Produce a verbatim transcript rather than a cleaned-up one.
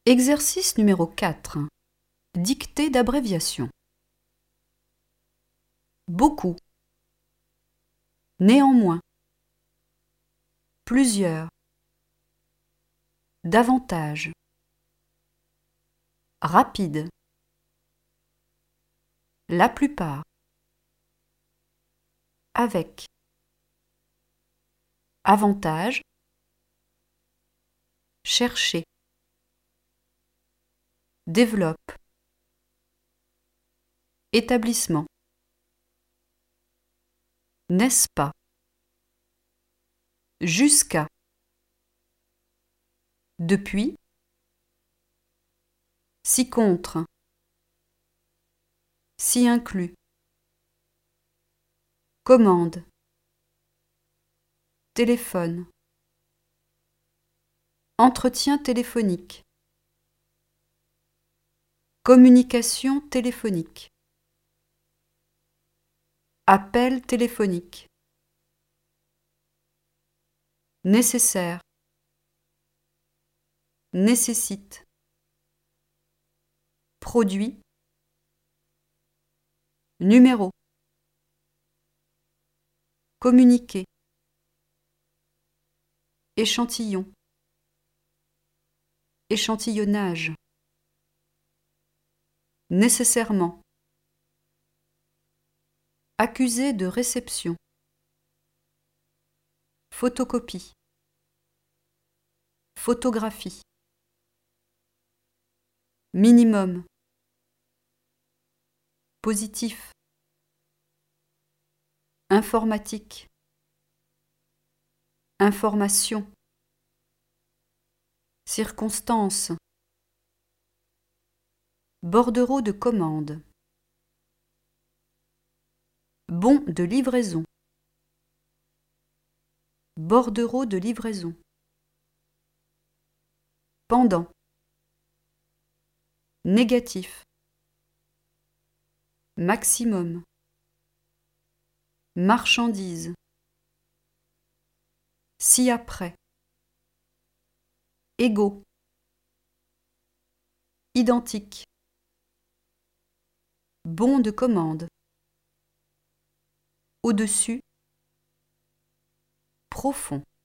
Exercice numéro quatre. Dictée d'abréviation. Beaucoup. Néanmoins. Plusieurs. Davantage. Rapide. La plupart. Avec. Avantage. Chercher. Développe. Établissement. N'est-ce pas? Jusqu'à. Depuis. Si contre. Si inclus. Commande. Téléphone. Entretien téléphonique. Communication téléphonique. Appel téléphonique. Nécessaire. Nécessite. Produit. Numéro. Communiquer. Échantillon. Échantillonnage. Nécessairement. Accusé de réception. Photocopie. Photographie. Minimum. Positif. Informatique. Information. Circonstance. Bordereau de commande. Bon de livraison. Bordereau de livraison. Pendant. Négatif. Maximum. Marchandise. Ci-après. Égaux. Identique. Bon de commande. Au-dessus. Profond.